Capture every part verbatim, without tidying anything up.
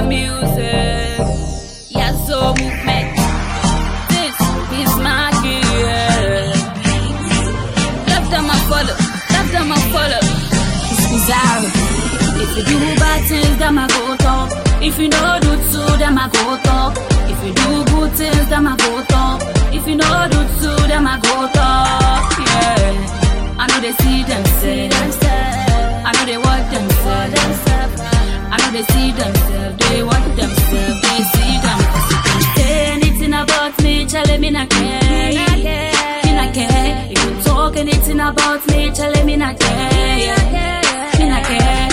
music. Yeah, so movement. This is my gear. Love them I follow, love them I follow. It's bizarre. If you do bad things, them I go talk. If you know do too, them I go talk. If you do good things, them I go talk. If you know do too, them I go talk. Yeah, I know they see themselves. I know they want themselves. I know they see themselves. They want themselves. They see themselves. Say anything about me, tell me not care. Me not care. If you talk anything about me, tell me not care. Me not care.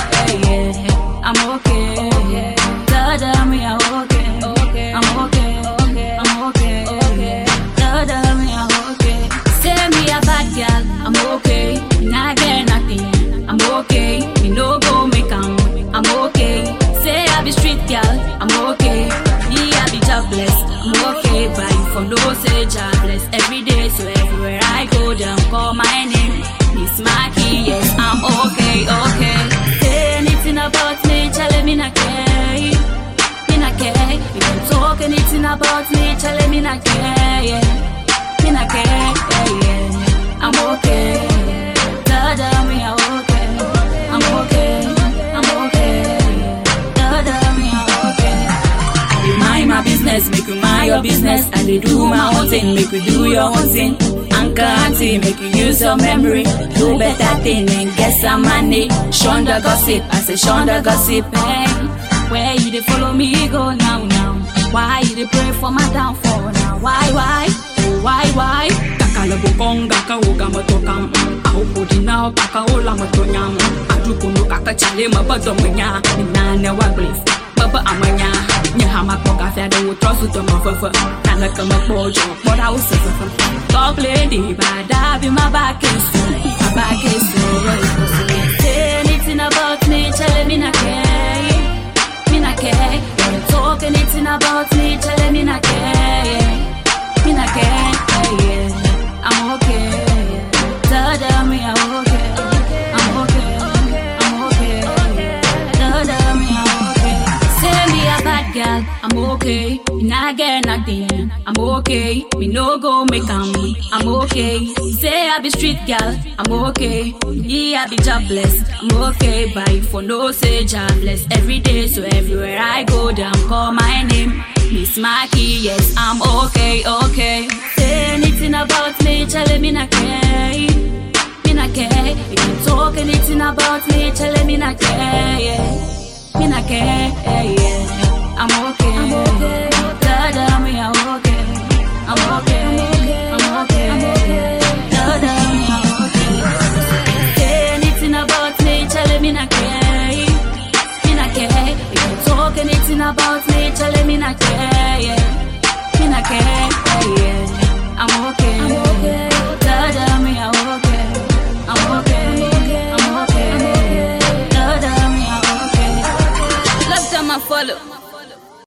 I'm okay. Tell me I'm okay. I'm okay. I'm okay. Tell me I'm okay. Say me a bad girl. I'm okay. Not get nothing. I'm okay. Me no go make 'em. I'm okay. Say I be street girl. I'm okay. Me I be jobless. I'm okay. But for no say jobless. Every day so everywhere I go, them call my name. Miss Mackie, yes I'm okay. Okay. Say anything about me, tell me not care. Me not care. If you talk anything about me, tell me not care. Yeah. Me not care. Yeah, yeah. I'm okay. Tell me I'm okay. I'm okay. I'm okay. Tell me I'm okay. I dey mind my business, make you mind your business. I dey do my own thing, make you do your own thing. Uncle, auntie, make you use your memory. Do better thing and get some money. Shun the gossip, I say shun the gossip. Hey, where you dey follow me go now, now? Why you dey pray for my downfall now? Why, why, oh, why, why? Kakala bukonga ka uga matokam. Aho di now kaka ola matonyam. Adukuno kaka chale mabadomanya. Nane waglif, baba amanya. Nyahama koka feda wo trosu to mafafa. Nana kama bojo, but I was suffer. Talk lady, but I be my back is my back is so. Say anything about me, tell me not care. Me not care. Don't talk anything about me, tell me not care. Me not care. Yeah. I'm okay. Tell me I'm okay. I'm okay. I'm okay. Tell me I'm okay. Say me a bad girl, I'm okay. Not get nothing, I'm okay. Me no go make 'em, I'm okay. Say I be street girl, I'm okay. Yeah, I be jobless, I'm okay. But for no say jobless, every day so everywhere I go, them call my name. Miss Mackie, yes I'm okay, okay. Say anything about me, tell me not care. Me not care. If you talk anything about me, tell me not care. Yeah. Me not care. Yeah. I'm okay. I'm okay. Tell me I'm okay. I'm okay. I'm okay. I'm okay. Tell me I'm okay. Say anything about me, tell me not care. Me not care. If you talk anything about me, tell me not care. Yeah. Me not care. Yeah. I'm okay.